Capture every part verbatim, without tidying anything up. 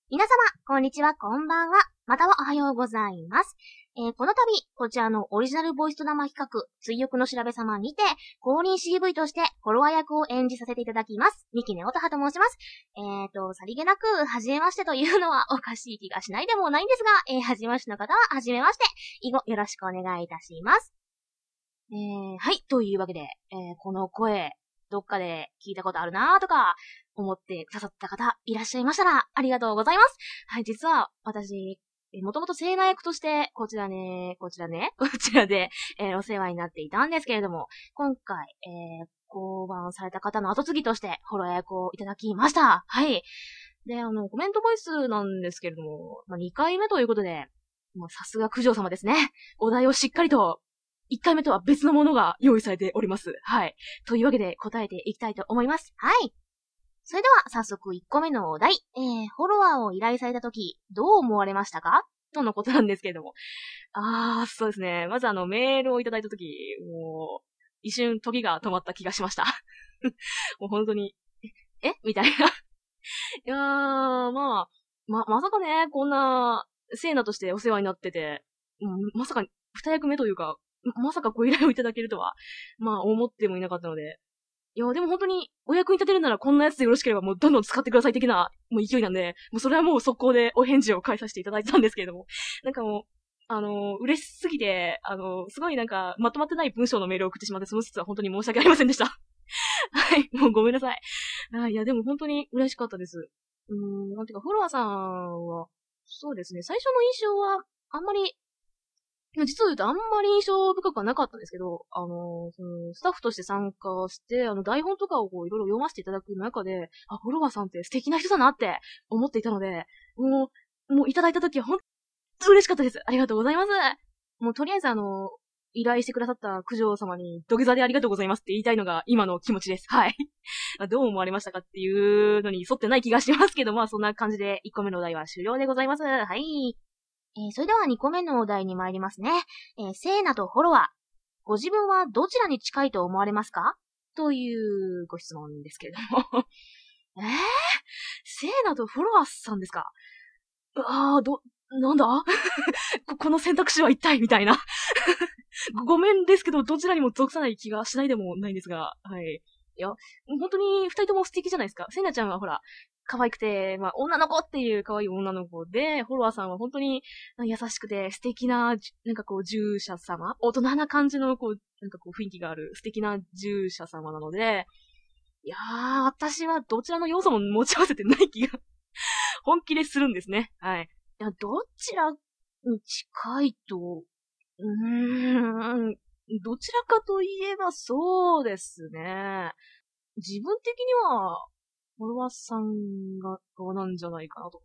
皆様、こんにちは、こんばんは。またはおはようございます。えー、この度、こちらのオリジナルボイスドラマ企画、追憶の調べ様にて、公認 シーブイ としてフォロワー役を演じさせていただきます。三木ねおたはと申します。えーと、さりげなく、はじめましてというのはおかしい気がしないでもないんですが、えー、はじめましての方は、はじめまして。以後、よろしくお願いいたします。えー、はい、というわけで、えー、この声、どっかで聞いたことあるなーとか、思ってくださった方いらっしゃいましたら、ありがとうございます。はい、実は、私、もともとセーナ役として、こちらね、こちらね、こちらで、えー、お世話になっていたんですけれども、今回、えー、降板された方の後継ぎとして、フォロー役をいただきました。はい。で、あの、コメントボイスなんですけれども、まあ、にかいめということで、まあ、さすが九条様ですね。お題をしっかりと、いっかいめとは別のものが用意されております。はい。というわけで答えていきたいと思います。はい。それでは早速いっこめのお題。えー、フォロワーを依頼されたとき、どう思われましたかとのことなんですけれども。あー、そうですね。まずあの、メールをいただいたとき、もう、一瞬時が止まった気がしました。もう本当に、ええみたいな。いやー、まあ、ま、まさかね、こんな、セーナとしてお世話になってて、うん、まさか、二役目というか、まさかご依頼をいただけるとは、まあ思ってもいなかったので。いや、でも本当に、お役に立てるならこんなやつでよろしければもうどんどん使ってください的な、もう勢いなんで、もうそれはもう速攻でお返事を返させていただいたんですけれども。なんかもう、あの、嬉しすぎて、あの、すごいなんか、まとまってない文章のメールを送ってしまって、その説は本当に申し訳ありませんでした。はい、もうごめんなさい。あいや、でも本当に嬉しかったです。うーん、なんていうか、フォロワーさんは、そうですね、最初の印象は、あんまり、実を言うとあんまり印象深くはなかったんですけど、あの、そのスタッフとして参加して、あの、台本とかをこういろいろ読ませていただく中で、あ、フォロワーさんって素敵な人だなって思っていたので、もう、もういただいた時は本当に嬉しかったです。ありがとうございます。もうとりあえずあの、依頼してくださった九条様に土下座でありがとうございますって言いたいのが今の気持ちです。はい。どう思われましたかっていうのに沿ってない気がしますけど、まあそんな感じでいっこめのお題は終了でございます。はい。えー、それではにこめのお題に参りますね。えー、セーナとフォロワー。ご自分はどちらに近いと思われますかというご質問ですけれども。えー、セーナとフォロワーさんですか？あー、ど、なんだこ, この選択肢は一体みたいな。ごめんですけど、どちらにも属さない気がしないでもないんですが、はい。いや、本当に二人とも素敵じゃないですか。セーナちゃんはほら、可愛くて、まあ、女の子っていう可愛い女の子で、フォロワーさんは本当に優しくて素敵な、なんかこう、従者様大人な感じの、こう、なんかこう、雰囲気がある素敵な従者様なので、いやー、私はどちらの要素も持ち合わせてない気が、本気でするんですね。はい。いや、どちらに近いと、うーん、どちらかといえばそうですね。自分的には、フォロワーさんが側なんじゃないかなと。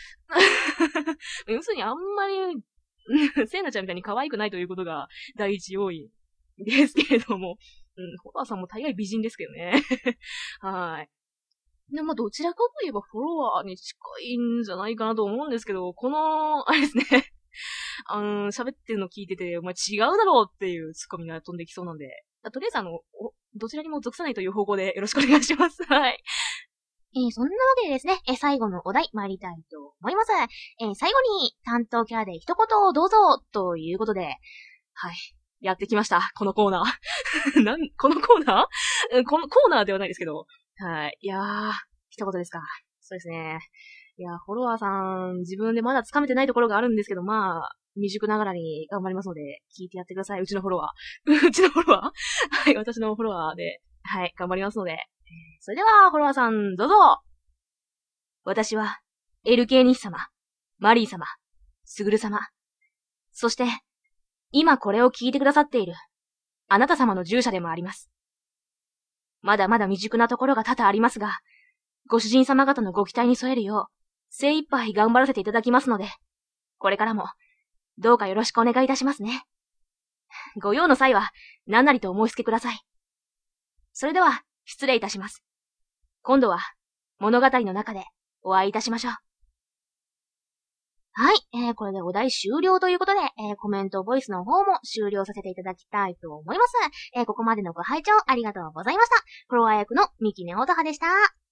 要するにあんまり、セイナちゃんみたいに可愛くないということが第一要因ですけれども、うん、フォロワーさんも大概美人ですけどね。はい。で、まあ、どちらかといえばフォロワーに近いんじゃないかなと思うんですけど、この、あれですね。あの、喋ってるの聞いてて、お前違うだろうっていうツッコミが飛んできそうなんで、とりあえずあの、どちらにも属さないという方向でよろしくお願いします。はい。えー、そんなわけでですね、えー、最後のお題参りたいと思います。えー、最後に担当キャラで一言をどうぞということで、はい。やってきました。このコーナー。なん、このコーナーこのコーナーではないですけど。はい。いやー、一言ですか。そうですね。いや、フォロワーさん、自分でまだ掴めてないところがあるんですけど、まあ、未熟ながらに頑張りますので、聞いてやってください。うちのフォロワー。うちのフォロワーはい、私のフォロワーで、はい、頑張りますので。それでは、フォロワーさん、どうぞ。私は、エルケー 西様、マリー様、スグル様、そして、今これを聞いてくださっている、あなた様の従者でもあります。まだまだ未熟なところが多々ありますが、ご主人様方のご期待に添えるよう、精一杯頑張らせていただきますので、これからも、どうかよろしくお願いいたしますね。ご用の際は、何なりとお申し付けください。それでは、失礼いたします。今度は、物語の中でお会いいたしましょう。はい、えー、これでお題終了ということで、えー、コメントボイスの方も終了させていただきたいと思います。えー、ここまでのご拝聴ありがとうございました。フォロワー役の三木ねおたはでした。